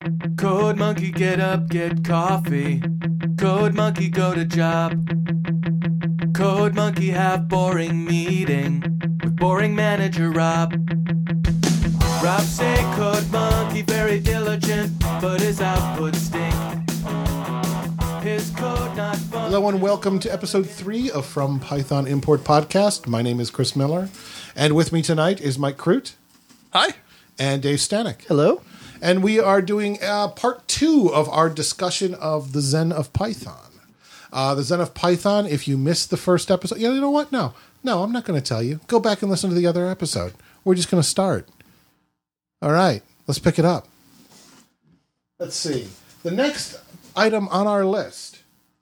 Code Monkey get up, get coffee. Code Monkey go to job. Code Monkey have boring meeting with boring manager Rob. Rob say Code Monkey very diligent, but his output stink. His code not fun. Hello and welcome to episode 3 of From Python Import Podcast. My name is Chris Miller, and with me tonight is Mike Crute. Hi. And Dave Stanek. Hello. And we are doing part 2 of our discussion of the Zen of Python. The Zen of Python, if you missed the first episode, you know what? No, I'm not going to tell you. Go back and listen to the other episode. We're just going to start. All right, let's pick it up. Let's see. The next item on our list.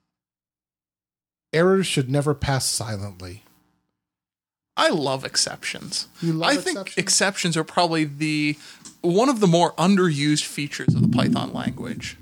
Errors should never pass silently. I love exceptions. You love I exceptions? think exceptions are probably one of the more underused features of the Python language.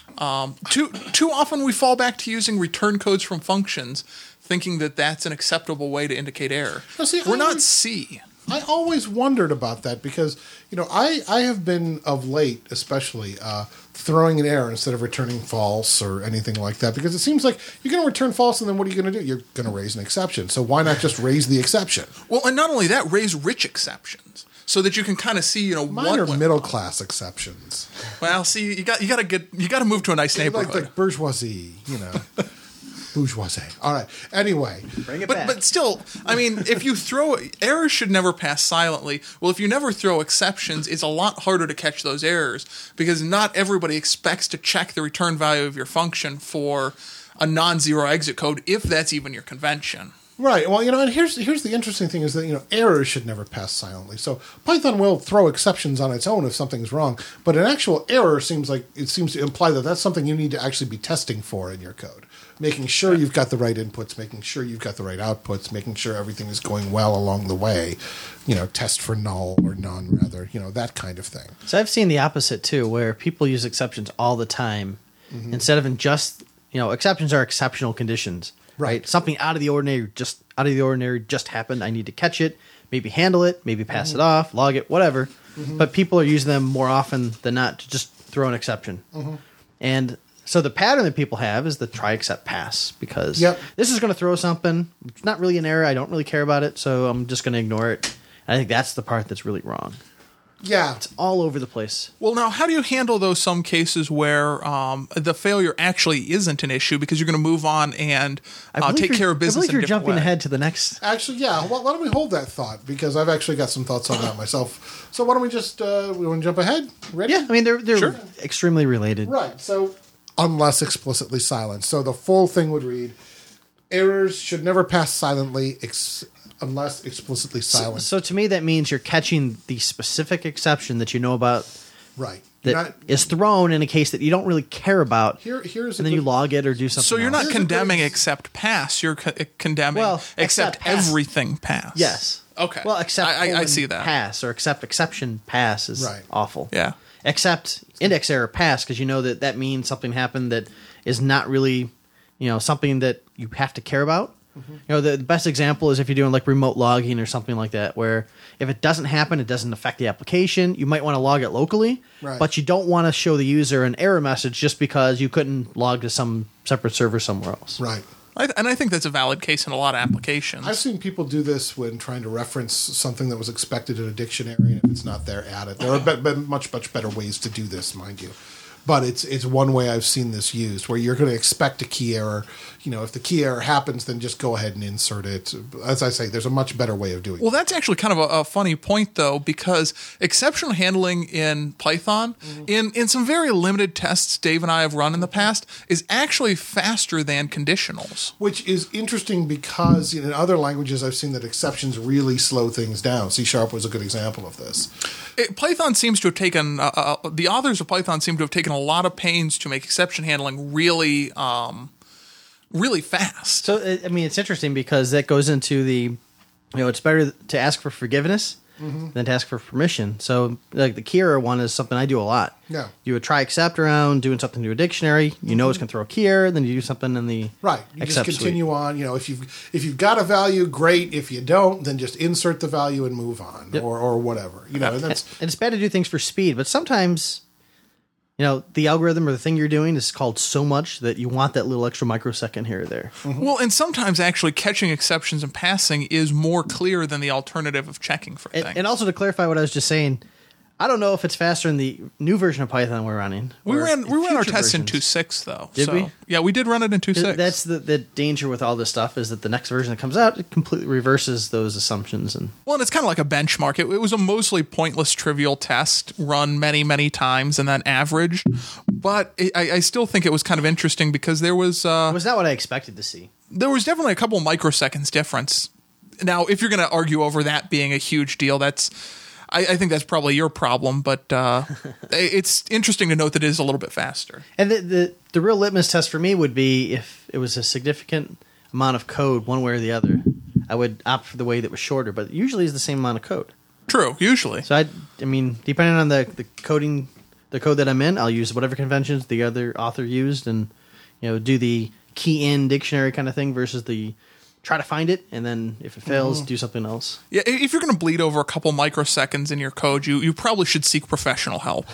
Too often we fall back to using return codes from functions, thinking that that's an acceptable way to indicate error. Now, see, We're not C. I always wondered about that because, I have been of late, especially, throwing an error instead of returning false or anything like that, because it seems like you're going to return false and then what are you going to do? You're going to raise an exception. So why not just raise the exception? Well, and not only that, raise rich exceptions so that you can kind of see, Mine are middle class exceptions. Well, see, you got to move to a nice neighborhood. Like bourgeoisie, Bourgeoisie. All right. Anyway. Bring it back. But still, I mean, if you throw errors should never pass silently. Well, if you never throw exceptions, it's a lot harder to catch those errors because not everybody expects to check the return value of your function for a non-zero exit code, if that's even your convention. Right. Well, and here's the interesting thing is that, errors should never pass silently. So Python will throw exceptions on its own if something's wrong, but an actual error seems to imply that that's something you need to actually be testing for in your code. Making sure you've got the right inputs, making sure you've got the right outputs, making sure everything is going well along the way. Test for null or none, rather, that kind of thing. So I've seen the opposite too, where people use exceptions all the time instead of in just, exceptions are exceptional conditions. Right. Something out of the ordinary just happened. I need to catch it, maybe handle it, maybe pass it off, log it, whatever. But people are using them more often than not to just throw an exception. And so the pattern that people have is the try, except, pass, because this is going to throw something. It's not really an error. I don't really care about it, so I'm just going to ignore it. And I think that's the part that's really wrong. Yeah. It's all over the place. Well, now, how do you handle those some cases where the failure actually isn't an issue because you're going to move on and take care of business in a different way? I believe you're jumping ahead to the next. Actually, yeah. Well, why don't we hold that thought? Because I've actually got some thoughts on that myself. So why don't we just we want to jump ahead? Ready? Yeah, I mean, they're Sure. extremely related. Right. So unless explicitly silenced. So the full thing would read, errors should never pass silently unless explicitly silenced. So to me, that means you're catching the specific exception that you know about. Right. That is thrown in a case that you don't really care about. Here's and then you log it or do something. So you're else. not condemning except pass. You're condemning except pass. everything pass. Yes. Okay. Well, except I see that. Pass or except exception pass is awful. Yeah. Except index error pass because you know that means something happened that is not really something that you have to care about. The best example is if you're doing like remote logging or something like that, where if it doesn't happen, it doesn't affect the application. You might want to log it locally, but you don't want to show the user an error message just because you couldn't log to some separate server somewhere else. Right. And I think that's a valid case in a lot of applications. I've seen people do this when trying to reference something that was expected in a dictionary, and if it's not there, add it. There are much better ways to do this, mind you. But it's one way I've seen this used, where you're going to expect a key error. If the key error happens, then just go ahead and insert it. As I say, there's a much better way of doing it. Well, that's actually kind of a funny point, though, because exceptional handling in Python, in some very limited tests Dave and I have run in the past, is actually faster than conditionals. Which is interesting because in other languages I've seen that exceptions really slow things down. C# was a good example of this. Python seems to have taken, the authors of Python seem to have taken a lot of pains to make exception handling really fast. So, I mean, it's interesting because that goes into the, it's better to ask for forgiveness than to ask for permission. So, like the key error one is something I do a lot. Yeah. You would try except around doing something to a dictionary. You know it's going to throw a key error. Then you do something in the right. You except just continue on. If you've got a value, great. If you don't, then just insert the value and move on, or whatever. And it's bad to do things for speed, but sometimes the algorithm or the thing you're doing is called so much that you want that little extra microsecond here or there. Well, and sometimes actually catching exceptions and passing is more clear than the alternative of checking for things. And also to clarify what I was just saying, I don't know if it's faster in the new version of Python we're running. We ran our future tests in versions. 2.6 though. Did we? Yeah, we did run it in 2.6. That's the danger with all this stuff is that the next version that comes out, it completely reverses those assumptions. Well, and it's kind of like a benchmark. It was a mostly pointless, trivial test run many, many times and then averaged. But I still think it was kind of interesting because there was... It was not what I expected to see. There was definitely a couple microseconds difference. Now, if you're going to argue over that being a huge deal, I think that's probably your problem, but it's interesting to note that it is a little bit faster. And the real litmus test for me would be if it was a significant amount of code one way or the other. I would opt for the way that was shorter, but usually it's the same amount of code. True, usually. So I mean, depending on the code that I'm in, I'll use whatever conventions the other author used, and do the key in dictionary kind of thing versus the try to find it, and then if it fails, do something else. Yeah, if you're going to bleed over a couple microseconds in your code, you probably should seek professional help.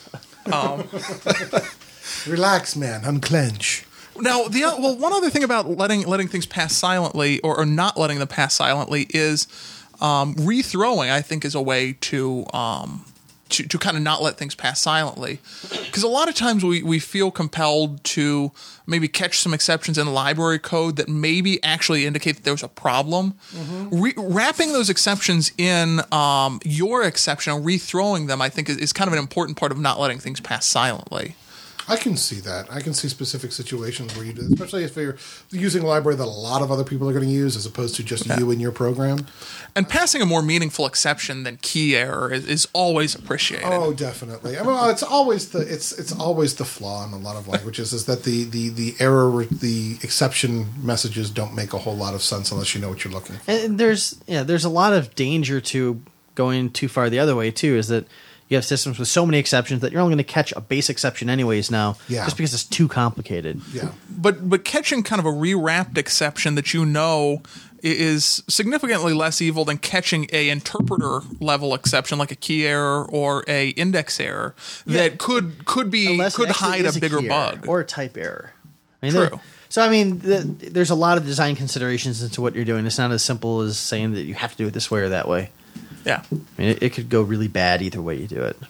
Relax, man. Unclench. Now, one other thing about letting things pass silently or not letting them pass silently is rethrowing. I think is a way to kind of not let things pass silently, because a lot of times we feel compelled to maybe catch some exceptions in library code that maybe actually indicate that there's a problem. Wrapping those exceptions in your exception and rethrowing them, I think, is kind of an important part of not letting things pass silently. I can see that. I can see specific situations where you do, especially if you're using a library that a lot of other people are going to use as opposed to just you in your program. And passing a more meaningful exception than key error is always appreciated. Oh, definitely. I mean, it's always the flaw in a lot of languages is that the error, the exception messages don't make a whole lot of sense unless you know what you're looking for. And there's a lot of danger to going too far the other way too. Is that you have systems with so many exceptions that you're only going to catch a base exception anyways now, just because it's too complicated. Yeah. But catching kind of a rewrapped exception that is significantly less evil than catching a interpreter level exception like a key error or a index error that could hide a bigger bug or a type error. I mean, True. So I mean, there's a lot of design considerations into what you're doing. It's not as simple as saying that you have to do it this way or that way. Yeah. I mean, it could go really bad either way you do it.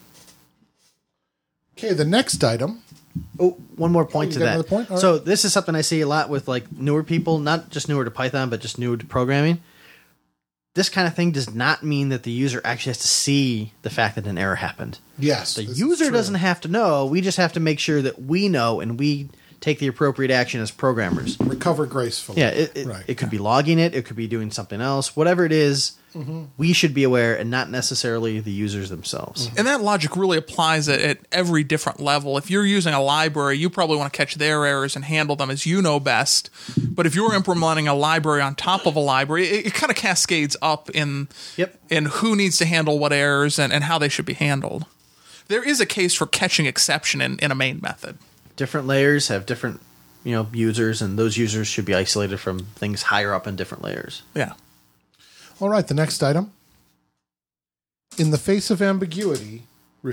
Okay, the next item. Oh, one more point to that. Another point? All So right. this is something I see a lot with like newer people, not just newer to Python, but just newer to programming. This kind of thing does not mean that the user actually has to see the fact that an error happened. Yes. The this is user true. doesn't have to know. We just have to make sure that we know and we take the appropriate action as programmers. recover gracefully. Yeah, it could be logging it. It could be doing something else. Whatever it is, we should be aware and not necessarily the users themselves. And that logic really applies at every different level. If you're using a library, you probably want to catch their errors and handle them as you know best. But if you're implementing a library on top of a library, it kind of cascades up in who needs to handle what errors and how they should be handled. There is a case for catching exception in a main method. Different layers have different users, and those users should be isolated from things higher up in different layers. Yeah. All right, the next item. In the face of ambiguity,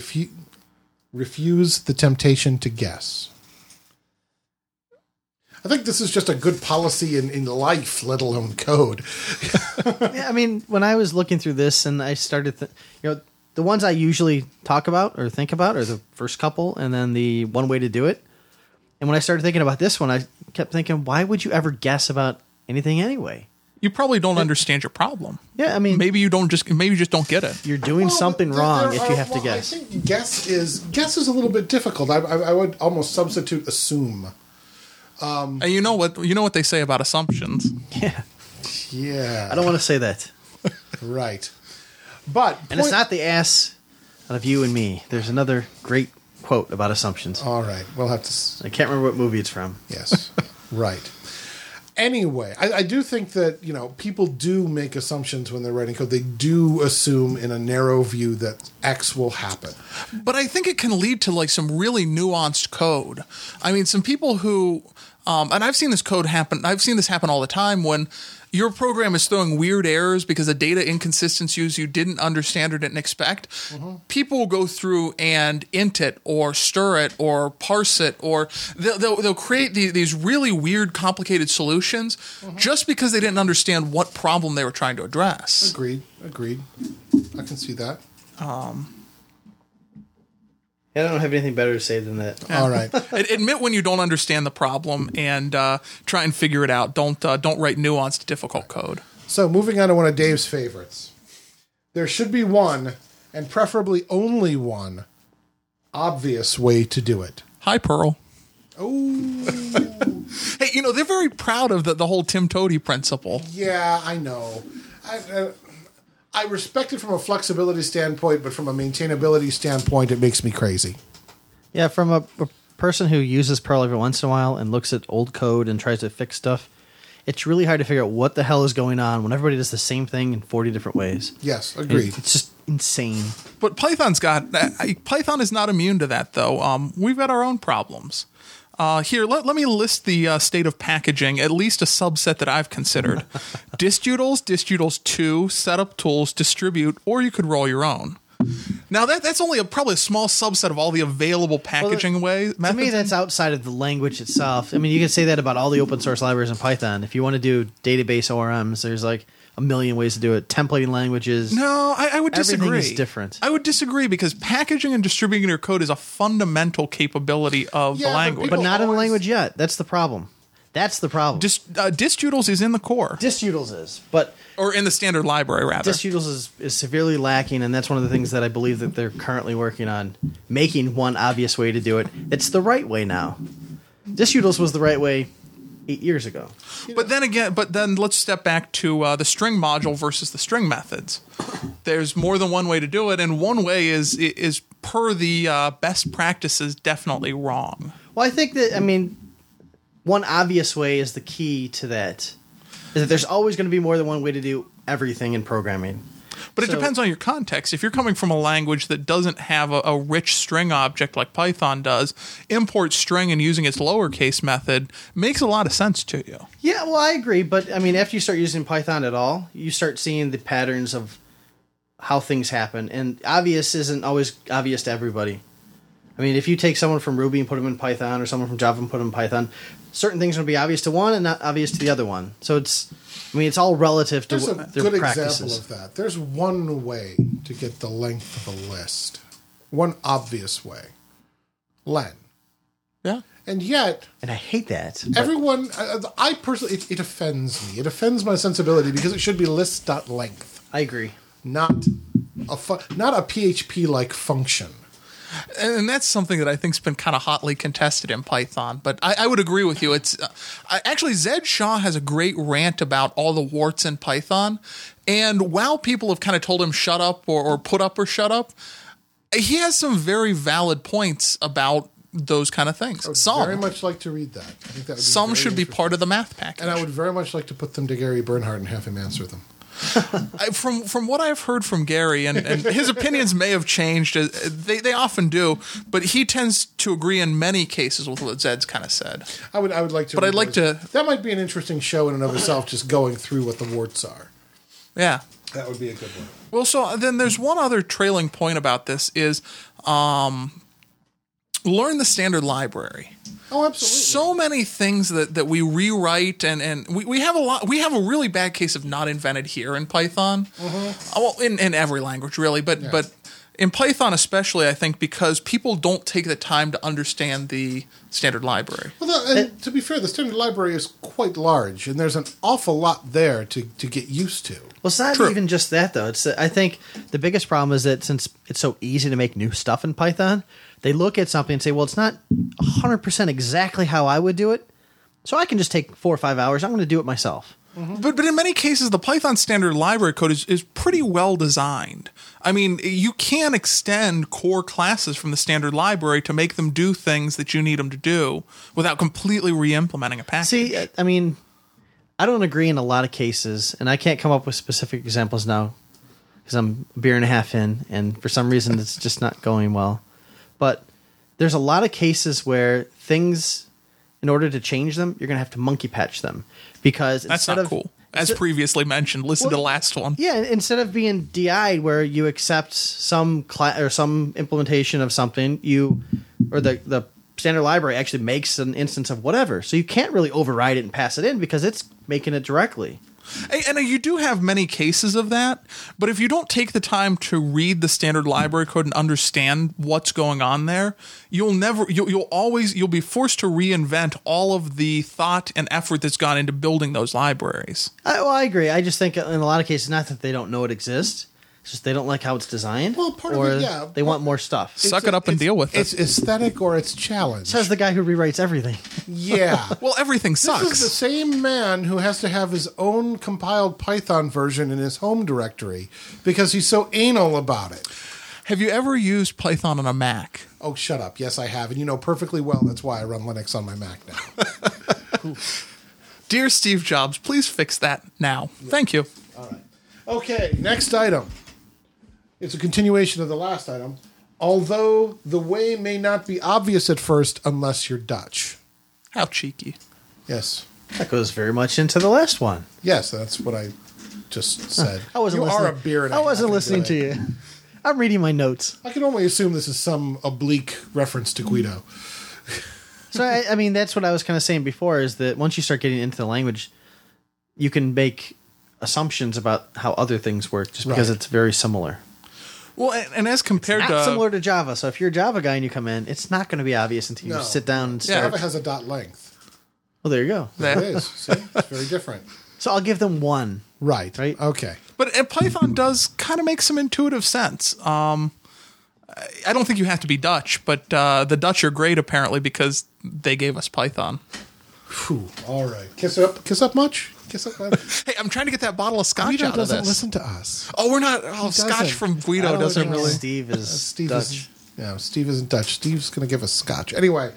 refuse the temptation to guess. I think this is just a good policy in life, let alone code. Yeah, I mean, when I was looking through this and I started, the ones I usually talk about or think about are the first couple and then the one way to do it. And when I started thinking about this one, I kept thinking, why would you ever guess about anything anyway? You probably don't understand your problem. Yeah, I mean, maybe you just don't get it. You're doing something wrong if you have to guess. I think guess is a little bit difficult. I would almost substitute assume. And you know what they say about assumptions. Yeah. I don't want to say that. Right. But it's not the ass out of you and me. There's another great quote about assumptions. All right. We'll have to... I can't remember what movie it's from. Yes. Right. Anyway, I do think that, people do make assumptions when they're writing code. They do assume in a narrow view that X will happen. But I think it can lead to like some really nuanced code. I mean, some people who... and I've seen this happen all the time when your program is throwing weird errors because of data inconsistencies you didn't understand or didn't expect, people will go through and int it or stir it or parse it, or they'll create these really weird, complicated solutions just because they didn't understand what problem they were trying to address. Agreed. I can see that. I don't have anything better to say than that. All right. Admit when you don't understand the problem and try and figure it out. Don't write nuanced, difficult code. So moving on to one of Dave's favorites. There should be one, and preferably only one, obvious way to do it. Hi, Perl. Oh, Hey, they're very proud of the whole Tim Toady principle. yeah, I know. I respect it from a flexibility standpoint, but from a maintainability standpoint, it makes me crazy. Yeah, from a person who uses Perl every once in a while and looks at old code and tries to fix stuff, it's really hard to figure out what the hell is going on when everybody does the same thing in 40 different ways. Yes, agreed. It's just insane. But Python is not immune to that, though. We've got our own problems. Here, let me list the state of packaging, at least a subset that I've considered. Distutils, Distutils 2, setup tools, distribute, or you could roll your own. Now, that's only probably a small subset of all the available packaging methods. To me, that's outside of the language itself. I mean, you can say that about all the open source libraries in Python. If you want to do database ORMs, there's like a million ways to do it. Templating languages. No, I would disagree. Everything is different. I would distribute because packaging and distributing your code is a fundamental capability of the language. But not in the language yet. That's the problem. Distutils is in the core. Distutils is, but Or in the standard library, rather. Distutils is severely lacking, and that's one of the things that I believe that they're currently working on, making one obvious way to do it. It's the right way now. Distutils was the right way 8 years ago. But then let's step back to the string module versus the string methods. There's more than one way to do it, and one way is per the best practices definitely wrong. Well, I think that, one obvious way is the key to that. Is that there's always going to be more than one way to do everything in programming. But it depends on your context. If you're coming from a language that doesn't have a rich string object like Python does, import string and using its lowercase method makes a lot of sense to you. Yeah, well, I agree. But, after you start using Python at all, you start seeing the patterns of how things happen. And obvious isn't always obvious to everybody. If you take someone from Ruby and put them in Python, or someone from Java and put them in Python, certain things are going to be obvious to one and not obvious to the other one. So it's all relative to There's a their good practices. example of that. There's one way to get the length of a list. One obvious way. Len. Yeah. And yet, And I hate that. but- everyone, I personally, it offends me. It offends my sensibility because it should be list.length, I agree. not a PHP-like function. And that's something that I think's been kind of hotly contested in Python. But I would agree with you. It's actually Zed Shaw has a great rant about all the warts in Python. And while people have kind of told him shut up or put up or shut up, he has some very valid points about those kind of things. I would very much like to read that. I think that would be Some very should be interesting. part of the math package. And I would very much like to put them to Gary Bernhardt and have him answer them. From what I've heard from Gary, and his opinions may have changed, they often do, but he tends to agree in many cases with what Zed's kind of said. I would like to. But read I'd like those. to- That might be an interesting show in and of itself, just going through what the warts are. Yeah. That would be a good one. Well, so then there's one other trailing point about this is learn the standard library. Oh, absolutely. So many things that we rewrite and we have a really bad case of not invented here in Python. Well, in every language really, but in Python especially, I think because people don't take the time to understand the standard library. Well, and to be fair, the standard library is quite large, and there's an awful lot there to get used to. Well, it's not True. even just that, though. I think the biggest problem is that since it's so easy to make new stuff in Python, they look at something and say, well, it's not 100% exactly how I would do it, so I can just take 4 or 5 hours. I'm going to do it myself. But in many cases, the Python standard library code is pretty well designed. You can extend core classes from the standard library to make them do things that you need them to do without completely re-implementing a package. See, I don't agree in a lot of cases, and I can't come up with specific examples now because I'm a beer and a half in, and for some reason it's just not going well. But there's a lot of cases where things, in order to change them, you're going to have to monkey patch them because That's not cool. As previously mentioned, listen to the last one. Yeah, instead of being DI'd where you accept some or some implementation of something, the standard library actually makes an instance of whatever. So you can't really override it and pass it in because it's making it directly. And you do have many cases of that, but if you don't take the time to read the standard library code and understand what's going on there, you'll be forced to reinvent all of the thought and effort that's gone into building those libraries. I agree. I just think in a lot of cases, not that they don't know it exists. It's just they don't like how it's designed. Well, part of it, yeah. They want more stuff. Suck it up and deal with it. It's aesthetic or it's challenge. Says the guy who rewrites everything. Yeah. Well, everything sucks. This is the same man who has to have his own compiled Python version in his home directory because he's so anal about it. Have you ever used Python on a Mac? Oh, shut up. Yes, I have. And you know perfectly well that's why I run Linux on my Mac now. Dear Steve Jobs, please fix that now. Yeah. Thank you. All right. Okay, next item. It's a continuation of the last item. Although the way may not be obvious at first unless you're Dutch. How cheeky. Yes. That goes very much into the last one. Yes, that's what I just said. I wasn't you listening. are a beer and I wasn't listening to you. I'm reading my notes. I can only assume this is some oblique reference to Guido. So, I mean, that's what I was kind of saying before, is that once you start getting into the language, you can make assumptions about how other things work just because it's very similar. Well, and as compared it's to... not similar to Java. So if you're a Java guy and you come in, it's not going to be obvious until you sit down and start. Java has a dot length. Well, there you go. It is. See? It's very different. So I'll give them one. Right. Okay. But Python does kind of make some intuitive sense. I don't think you have to be Dutch, but the Dutch are great apparently because they gave us Python. Whew. All right. Kiss up much? Kiss up. Hey, I'm trying to get that bottle of scotch Guido out of doesn't this. listen to us. Oh, we're not. Oh, scotch from Guido doesn't really. Steve is Dutch. Steve isn't Dutch. Steve's going to give us scotch. Anyway,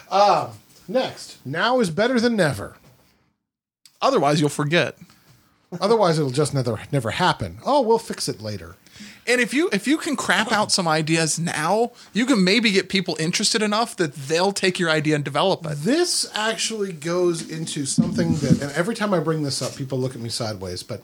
next. Now is better than never. Otherwise, you'll forget. Otherwise, it'll just never happen. Oh, we'll fix it later. And if you can crap out some ideas now, you can maybe get people interested enough that they'll take your idea and develop it. This actually goes into something that, and every time I bring this up, people look at me sideways, but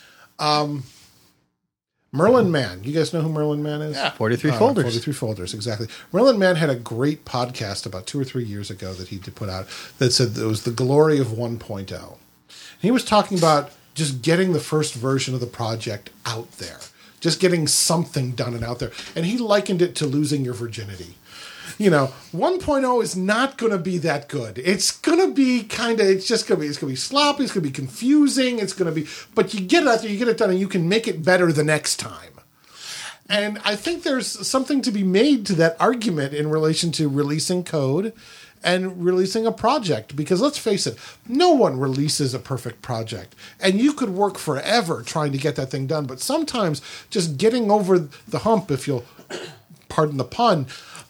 Merlin Mann. You guys know who Merlin Mann is? Yeah. 43 folders. 43 folders, exactly. Merlin Mann had a great podcast about 2 or 3 years ago that he did put out that said it was the glory of 1.0. And he was talking about just getting the first version of the project out there. Just getting something done and out there. And he likened it to losing your virginity. 1.0 is not going to be that good. It's going to be it's going to be sloppy. It's going to be confusing. But you get it out there, you get it done, and you can make it better the next time. And I think there's something to be made to that argument in relation to releasing code and releasing a project. Because let's face it, no one releases a perfect project. And you could work forever trying to get that thing done. But sometimes just getting over the hump, if you'll pardon the pun,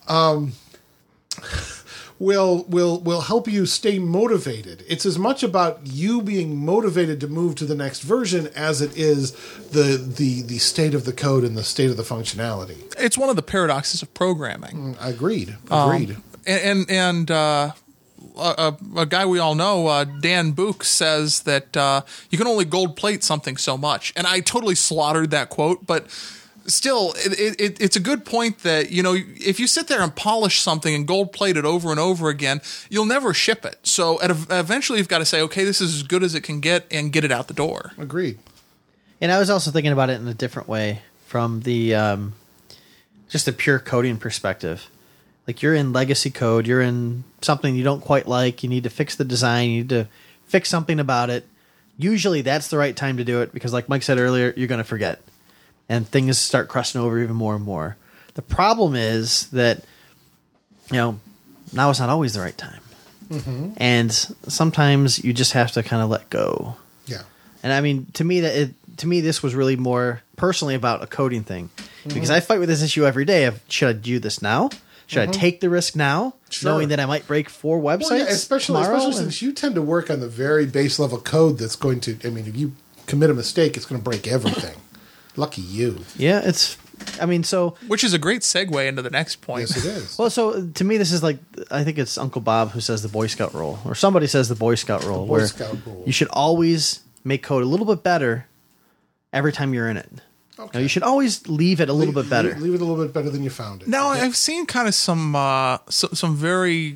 will help you stay motivated. It's as much about you being motivated to move to the next version as it is the state of the code and the state of the functionality. It's one of the paradoxes of programming. Agreed. And a guy we all know, Dan Book, says that you can only gold plate something so much. And I totally slaughtered that quote, but still, it's a good point that, if you sit there and polish something and gold plate it over and over again, you'll never ship it. So eventually you've got to say, okay, this is as good as it can get and get it out the door. Agreed. And I was also thinking about it in a different way from the just the pure coding perspective. Like you're in legacy code, you're in something you don't quite like, you need to fix the design, you need to fix something about it. Usually that's the right time to do it because like Mike said earlier, you're going to forget. And things start crusting over even more and more. The problem is that, now is not always the right time. Mm-hmm. And sometimes you just have to kind of let go. Yeah. And I mean, to me, this was really more personally about a coding thing. Mm-hmm. Because I fight with this issue every day of, should I do this now? Should I take the risk now, knowing that I might break 4 websites Well, yeah, especially since you tend to work on the very base level code that's going to, if you commit a mistake, it's going to break everything. Lucky you. Yeah, which is a great segue into the next point. Yes, it is. Well, so to me, this is like, I think it's Uncle Bob who says the Boy Scout rule, or somebody says the Boy Scout rule, Boy Scout rule. You should always make code a little bit better every time you're in it. Okay. Now, you should always leave it a little bit better. Leave it a little bit better than you found it. Now, I've seen kind of some very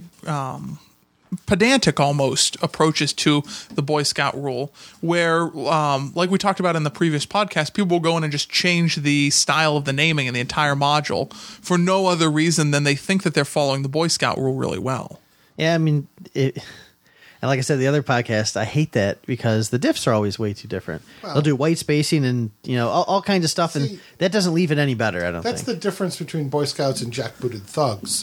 pedantic almost approaches to the Boy Scout rule, where, like we talked about in the previous podcast, people will go in and just change the style of the naming in the entire module for no other reason than they think that they're following the Boy Scout rule really well. Yeah, I mean, and like I said, the other podcast, I hate that because the diffs are always way too different. Well, they'll do white spacing and all kinds of stuff, See, and that doesn't leave it any better. I don't That's think. the difference between Boy Scouts and jackbooted thugs.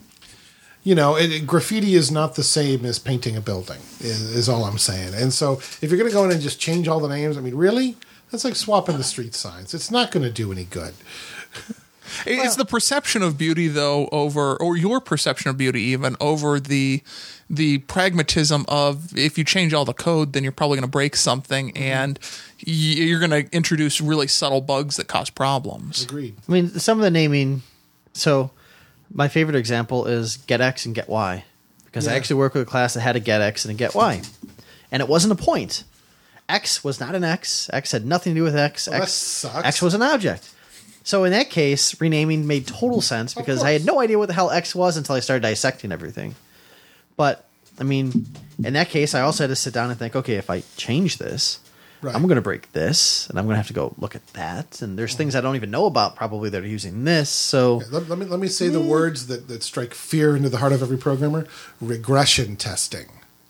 Graffiti is not the same as painting a building, is all I'm saying. And so if you're going to go in and just change all the names, I mean, really? That's like swapping the street signs. It's not going to do any good. It's the perception of beauty, though, or your perception of beauty even, over the pragmatism of if you change all the code, then you're probably going to break something, and you're going to introduce really subtle bugs that cause problems. Agreed. I mean, some of the naming. So, my favorite example is get X and get Y, because I actually work with a class that had a get X and a get Y, and it wasn't a point. X was not an X. X had nothing to do with X. Well, that X sucks. X was an object. So in that case, renaming made total sense because I had no idea what the hell X was until I started dissecting everything. But, I mean, in that case, I also had to sit down and think, okay, if I change this, Right. I'm going to break this, and I'm going to have to go look at that. And there's things I don't even know about probably that are using this. So Let me say the words that strike fear into the heart of every programmer. Regression testing.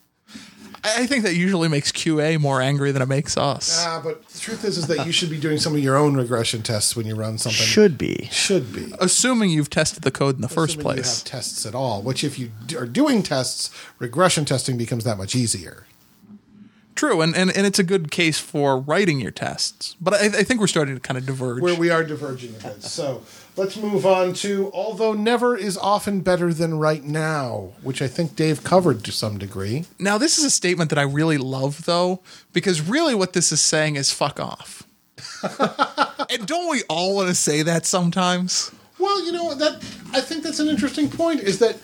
I think that usually makes QA more angry than it makes us. But the truth is that you should be doing some of your own regression tests when you run something. should be. Should be. Assuming you've tested the code in the first Assuming place. you have tests at all, which if you are doing tests, regression testing becomes that much easier. True, and it's a good case for writing your tests. But I think we're starting to kind of diverge. Where we are diverging a bit. So let's move on to although never is often better than right now, which I think Dave covered to some degree. Now, this is a statement that I really love, though, because really what this is saying is fuck off. And don't we all want to say that sometimes? Well, that I think that's an interesting point, is that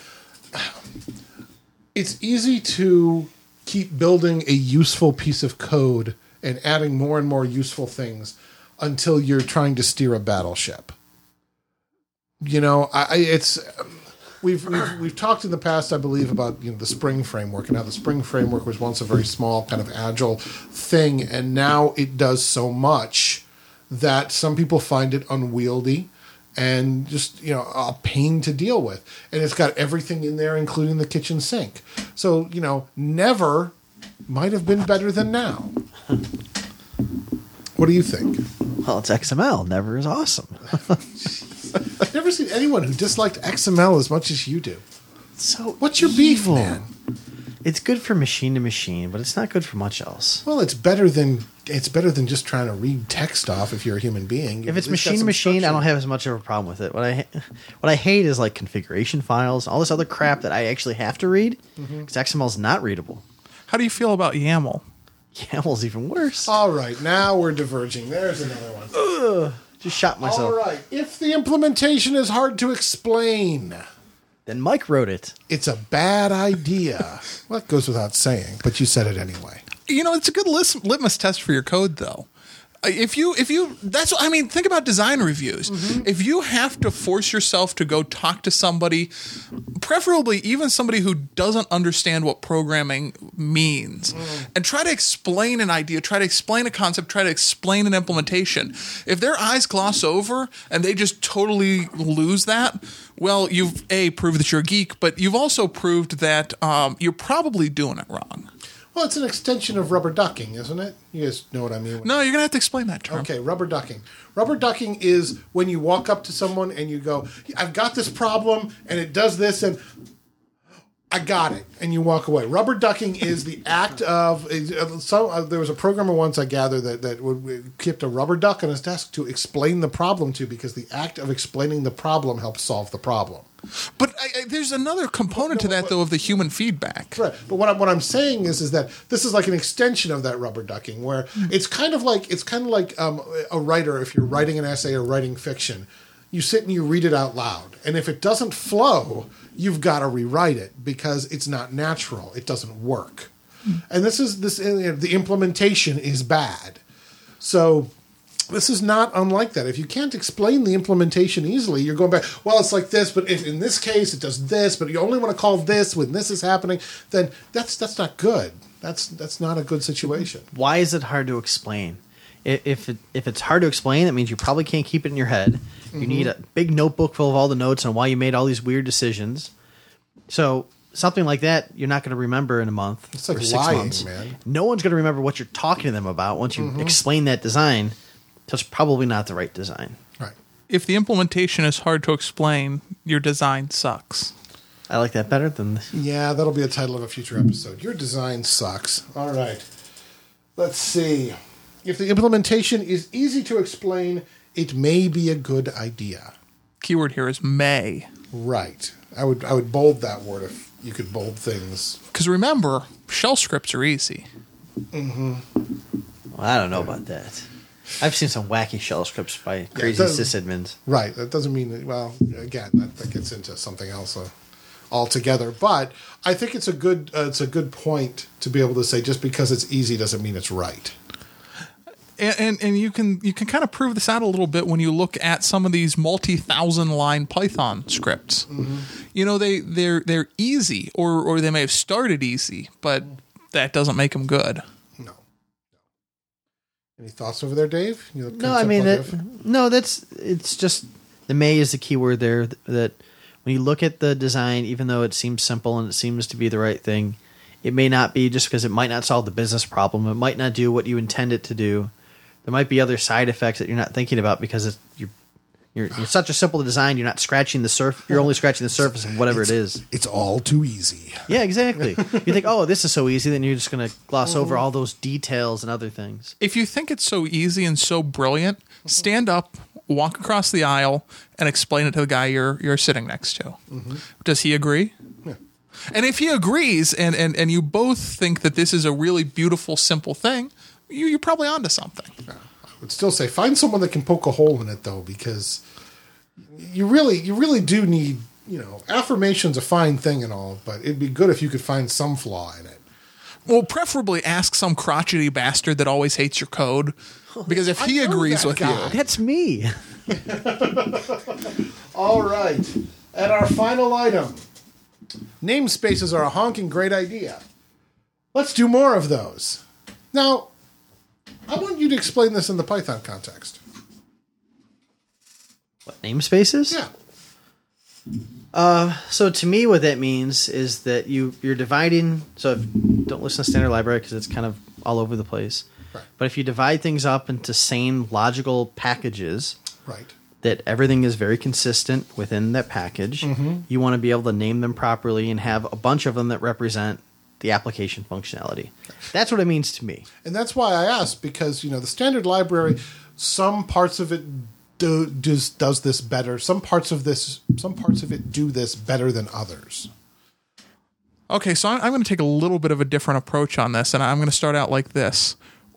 it's easy to keep building a useful piece of code and adding more and more useful things until you're trying to steer a battleship. We've talked in the past, I believe, about the Spring framework and how the Spring framework was once a very small kind of agile thing, and now it does so much that some people find it unwieldy and just a pain to deal with. And it's got everything in there, including the kitchen sink. So never might have been better than now. What do you think? Well, it's XML. Never is awesome. I've never seen anyone who disliked XML as much as you do. So What's your beef, man? It's good for machine to machine, but it's not good for much else. Well, it's better than just trying to read text off if you're a human being. If it's machine to machine, I don't have as much of a problem with it. What I hate is like configuration files, all this other crap that I actually have to read because XML is not readable. How do you feel about YAML? YAML's even worse. All right, now we're diverging. There's another one. Just shot myself. All right, if the implementation is hard to explain, Then Mike wrote it. it's a bad idea. Well, that goes without saying, but you said it anyway. It's a good litmus test for your code, though. Think about design reviews. If you have to force yourself to go talk to somebody, preferably even somebody who doesn't understand what programming means, and try to explain an idea, try to explain a concept, try to explain an implementation, if their eyes gloss over and they just totally lose that, well, you've proved that you're a geek, but you've also proved that you're probably doing it wrong. Well, it's an extension of rubber ducking, isn't it? You guys know what I mean? No, you're going to have to explain that term. Okay, rubber ducking. Rubber ducking is when you walk up to someone and you go, I've got this problem and it does this and I got it. And you walk away. Rubber ducking is the act of... there was a programmer once I gather that kept a rubber duck on his desk to explain the problem to, because the act of explaining the problem helps solve the problem. But there's another component to that, though, of the human feedback. Right. But what I'm saying is that this is like an extension of that rubber ducking, where it's kind of like a writer. If you're writing an essay or writing fiction, you sit and you read it out loud, and if it doesn't flow, you've got to rewrite it because it's not natural. It doesn't work. And the implementation is bad. So this is not unlike that. If you can't explain the implementation easily, you're going back, well, it's like this, but if in this case it does this, but you only want to call this when this is happening, then that's not good. That's not a good situation. Why is it hard to explain? If it's hard to explain, that means you probably can't keep it in your head. You need a big notebook full of all the notes on why you made all these weird decisions. So something like that, you're not going to remember in a month It's like or 6 lying, months. man. No one's going to remember what you're talking to them about once you explain that design. So it's probably not the right design. Right. If the implementation is hard to explain, your design sucks. I like that better than Yeah, that'll be a title of a future episode. Your design sucks. All right. Let's see. If the implementation is easy to explain, it may be a good idea. Keyword here is may. Right. I would bold that word if you could bold things. Because remember, shell scripts are easy. Well, I don't know about that. I've seen some wacky shell scripts by crazy sysadmins. Right. That doesn't mean that, well, again, that gets into something else altogether. But I think it's a good point to be able to say just because it's easy doesn't mean it's right. And you can kind of prove this out a little bit when you look at some of these multi-thousand line Python scripts. You know, they're easy, or they may have started easy, but that doesn't make them good. No. Any thoughts over there, Dave? No, I mean it's just the may is the keyword there. That when you look at the design, even though it seems simple and it seems to be the right thing, it may not be, just because it might not solve the business problem. It might not do what you intend it to do. There might be other side effects that you're not thinking about because you're such a simple design. You're not scratching the surface. You're only scratching the surface of whatever it is. It's all too easy. Yeah, exactly. You think, oh, this is so easy, then you're just going to gloss over all those details and other things. If you think it's so easy and so brilliant, stand up, walk across the aisle, and explain it to the guy you're sitting next to. Does he agree? Yeah. And if he agrees, and you both think that this is a really beautiful, simple thing, you're probably onto something. I would still say find someone that can poke a hole in it, though, because you really do need, affirmation's a fine thing and all, but it'd be good if you could find some flaw in it. Well, preferably ask some crotchety bastard that always hates your code, because if he agrees with guy. you, That's me. All right. And our final item. Namespaces are a honking great idea. Let's do more of those. Now, I want you to explain this in the Python context. What, namespaces? Yeah. So to me, what that means is that you're dividing. So don't listen to standard library because it's kind of all over the place. Right. But if you divide things up into same logical packages, Right. that everything is very consistent within that package, you want to be able to name them properly and have a bunch of them that represent the application functionality. That's what it means to me. And that's why I asked, because, the standard library, some parts of it does this better. Some parts of it do this better than others. okay, so I'm going to take a little bit of a different approach on this, and I'm going to start out like this.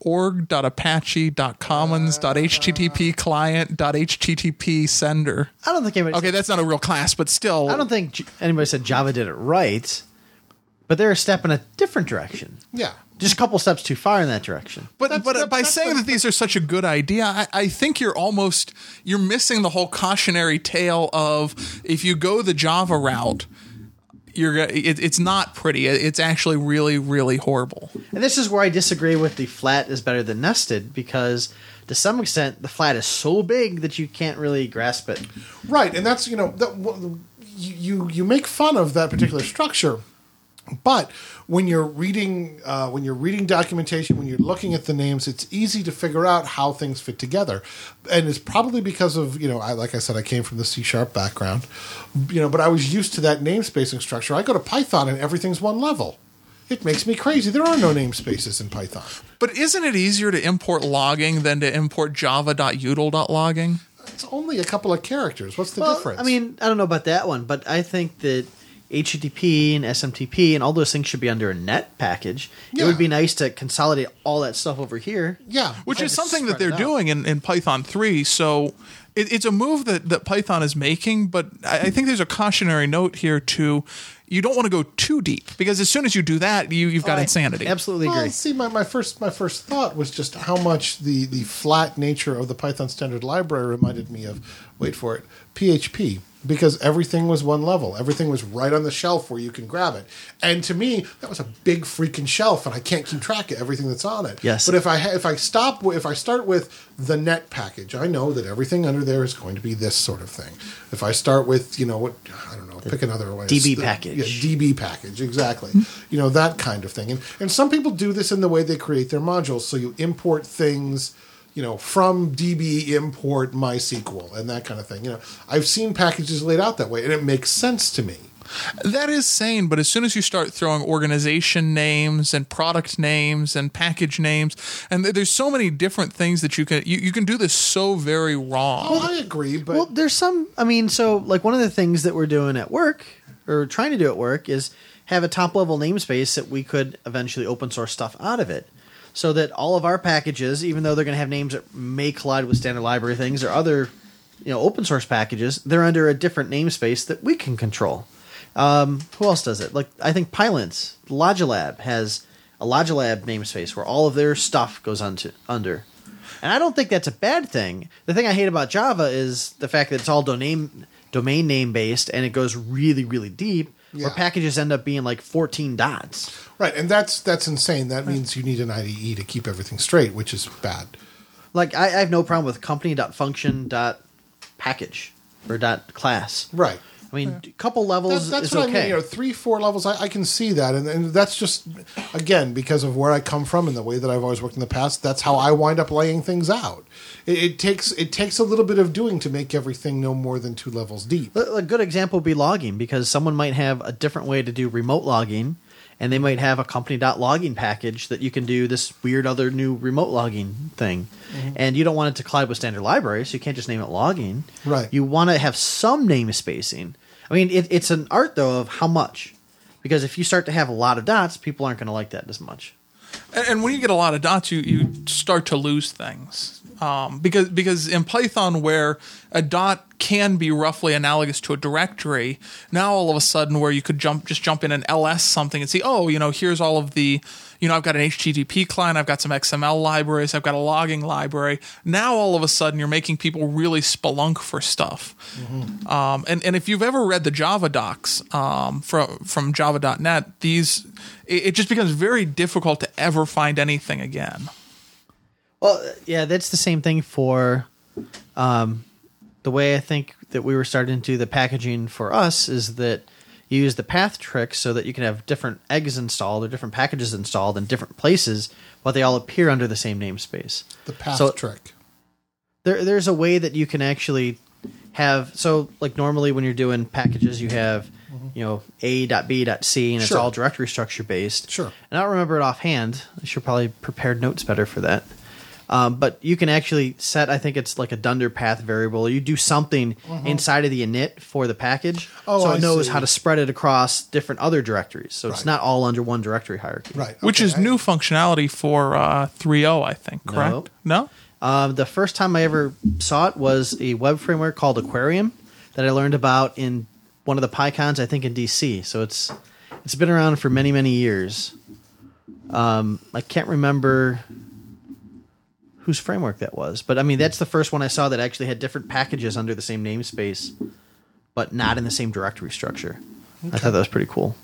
org.apache.commons.http client.http sender. I don't think anybody. Okay, that's not a real class, but still. I don't think anybody said Java did it right, but they're a step in a different direction. Yeah. Just a couple steps too far in that direction. But by saying that these are such a good idea, I think you're missing the whole cautionary tale of if you go the Java route, it's not pretty. It's actually really, really horrible. And this is where I disagree with the flat is better than nested, because to some extent the flat is so big that you can't really grasp it. Right, and that's you make fun of that particular structure, but when you're reading documentation, when you're looking at the names, it's easy to figure out how things fit together, and it's probably because of like I said, I came from the C# background, but I was used to that namespacing structure. I go to Python and everything's one level. It makes me crazy. There are no namespaces in Python. But isn't it easier to import logging than to import java.util.logging? It's only a couple of characters. What's the difference? I mean, I don't know about that one, but I think that HTTP and SMTP and all those things should be under a net package. Yeah. It would be nice to consolidate all that stuff over here. Yeah. Which is Just something that spread they're it out. doing in Python 3. So It's a move that Python is making, but I think there's a cautionary note here too. You don't want to go too deep, because as soon as you do that, you've got insanity. Absolutely Well, agree. see, my first thought was just how much the flat nature of the Python standard library reminded me of, wait for it, PHP. Because everything was one level. Everything was right on the shelf where you can grab it. And to me, that was a big freaking shelf, and I can't keep track of everything that's on it. Yes. But if I start with the net package, I know that everything under there is going to be this sort of thing. If I start with, pick another one. DB package. Yeah, DB package, exactly. That kind of thing. And some people do this in the way they create their modules. So you import things, from DB import MySQL and that kind of thing. I've seen packages laid out that way, and it makes sense to me. That is sane, but as soon as you start throwing organization names and product names and package names, and there's so many different things that you can do this so very wrong. Well, I agree, but Well, there's some. I mean, so like one of the things that we're doing at work, or trying to do at work, is have a top level namespace that we could eventually open source stuff out of it, so that all of our packages, even though they're going to have names that may collide with standard library things or other, open source packages, they're under a different namespace that we can control. Who else does it? Like, I think Pylance, Logilab has a Logilab namespace where all of their stuff goes under. And I don't think that's a bad thing. The thing I hate about Java is the fact that it's all domain name based, and it goes really, really deep, where packages end up being like 14 dots. right, and that's insane. That means you need an IDE to keep everything straight, which is bad. Like, I have no problem with company.function.package or .class. Right. I mean, a couple levels That's is what okay. I mean. 3-4 levels, I can see that, and that's just, again, because of where I come from and the way that I've always worked in the past. That's how I wind up laying things out. It takes a little bit of doing to make everything no more than 2 levels deep. A good example would be logging, because someone might have a different way to do remote logging, and they might have a company.logging package that you can do this weird other new remote logging thing. Mm-hmm. And you don't want it to collide with standard libraries, so you can't just name it logging. Right. You want to have some name spacing. I mean, it's an art, though, of how much. Because if you start to have a lot of dots, people aren't going to like that as much. And when you get a lot of dots, you start to lose things. Because in Python, where a dot can be roughly analogous to a directory, now all of a sudden where you could just jump in and ls something and see, here's all of the, I've got an HTTP client, I've got some XML libraries, I've got a logging library. Now all of a sudden you're making people really spelunk for stuff. Mm-hmm. And if you've ever read the Java docs from java.net, it just becomes very difficult to ever find anything again. Well, yeah, that's the same thing for the way I think that we were starting to do the packaging for us is that you use the path trick so that you can have different eggs installed or different packages installed in different places, but they all appear under the same namespace. The path trick. There's a way that you can actually have, so like normally when you're doing packages, you have A.B.C, and it's all directory structure based. Sure. And I don't remember it offhand. I should probably prepare notes better for that. But you can actually set, I think it's like a dunder path variable. You do something inside of the init for the package, so it knows how to spread it across different other directories. So it's not all under one directory hierarchy. Right. Which is new functionality for 3.0, I think, correct? No? The first time I ever saw it was a web framework called Aquarium that I learned about in one of the PyCons, I think in DC. So it's been around for many, many years. I can't remember whose framework that was. But, I mean, that's the first one I saw that actually had different packages under the same namespace, but not in the same directory structure. Okay. I thought that was pretty cool.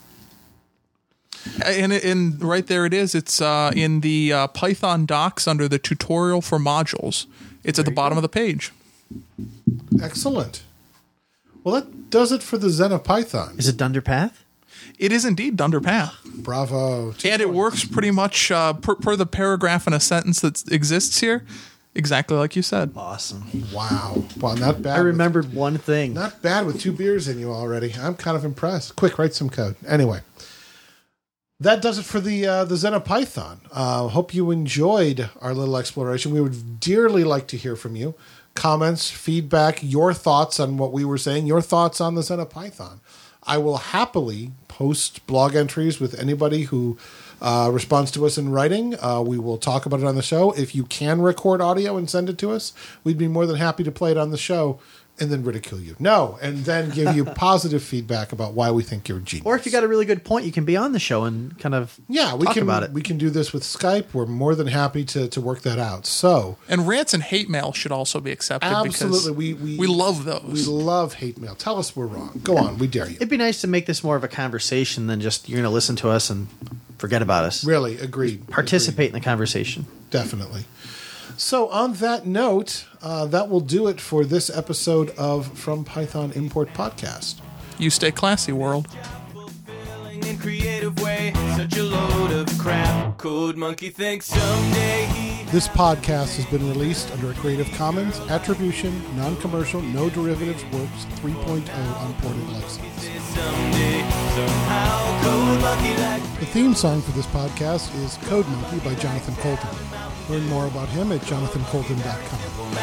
And right there it is. It's in the Python docs under the tutorial for modules. It's at the bottom of the page. Excellent. Well, that does it for the Zen of Python. Is it Dunder Path? It is indeed Dunder Path. Bravo. And it works pretty much per the paragraph in a sentence that exists here, exactly like you said. Awesome. Wow. Well, not bad. I remembered one thing. Not bad with 2 beers in you already. I'm kind of impressed. Quick, write some code. Anyway. That does it for the Zen of Python. Hope you enjoyed our little exploration. We would dearly like to hear from you. Comments, feedback, your thoughts on what we were saying, your thoughts on the Zen of Python. I will happily post blog entries with anybody who responds to us in writing. We will talk about it on the show. If you can record audio and send it to us, we'd be more than happy to play it on the show and then ridicule you. No, and then give you positive feedback about why we think you're a genius. Or if you got a really good point, you can be on the show and kind of talk about it. We can do this with Skype. We're more than happy to work that out. So, and rants and hate mail should also be accepted. Absolutely, because we love those. We love hate mail. Tell us we're wrong. Go on, we dare you. It'd be nice to make this more of a conversation than just you're going to listen to us and forget about us. Really, agreed. Participate in the conversation. Definitely. So on that note, that will do it for this episode of From Python Import Podcast. You stay classy, world. In creative way, such a load of crap. Code Monkey thinks someday he. This podcast has been released under a Creative Commons Attribution, Non-Commercial, No Derivatives Works 3.0 unported license. Someday, somehow, Code Monkey like. The theme song for this podcast is Code Monkey by Jonathan Colton. Learn more about him at jonathancolton.com.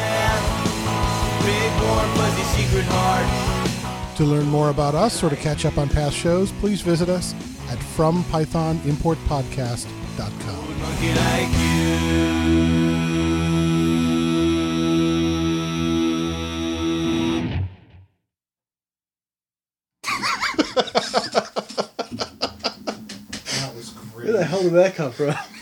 Big warm fuzzy secret heart. To learn more about us or to catch up on past shows, please visit us at FromPythonImportPodcast.com. Monkey like you. That was great. Where the hell did that come from?